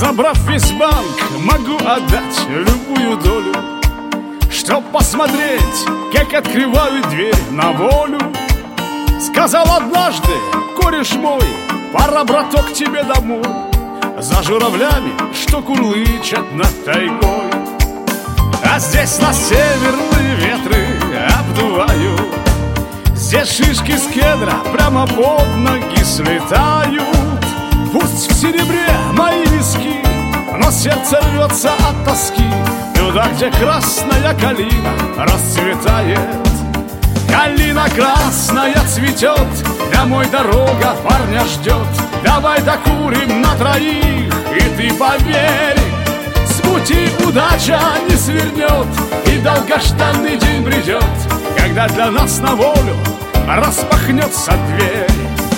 Собрав весь банк, могу отдать любую долю, чтоб посмотреть, как открывают дверь на волю. Сказал однажды кореш мой: пора, браток, тебе домой, за журавлями, что курлычат над тайгой. А здесь нас северные ветры обдувают, здесь шишки с кедра прямо под ноги слетают. Пусть в серебре мои виски, но сердце рвется от тоски туда, где красная калина расцветает. Калина красная цветет, домой дорога парня ждет. Давай докурим на троих, и ты поверь, с пути удача не свернет, и долгожданный день придет, когда для нас на волю распахнется дверь.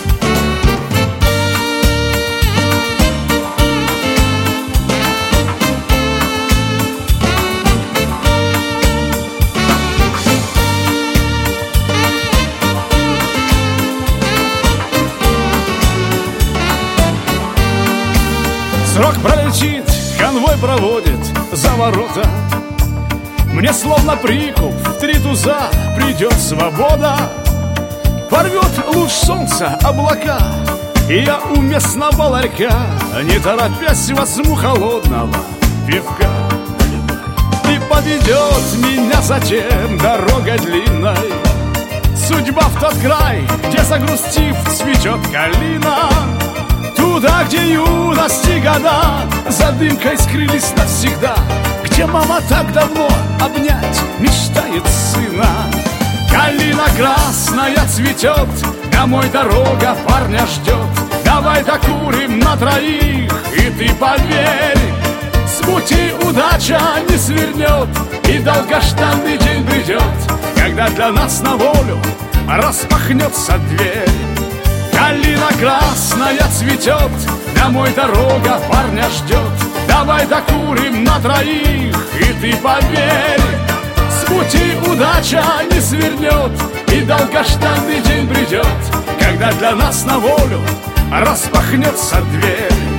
Срок пролетит, конвой проводит за ворота. Мне словно прикуп в 3 туза придет свобода. Порвет луч солнца облака, и я у местного ларька, не торопясь, возьму холодного пивка. И подведет меня затем дорога длинной, судьба в тот край, где, загрустив, цветет калина. Туда, где юности года за дымкой скрылись навсегда, где мама так давно обнять мечтает сына. Калина красная цветет, домой дорога парня ждет. Давай докурим на троих, и ты поверь, с пути удача не свернет, и долгожданный день придет, когда для нас на волю распахнется дверь. Калина красная цветет, домой дорога парня ждет. Давай докурим на троих, и ты поверь, с пути удача не свернет, и долгожданный день придет, когда для нас на волю распахнется дверь.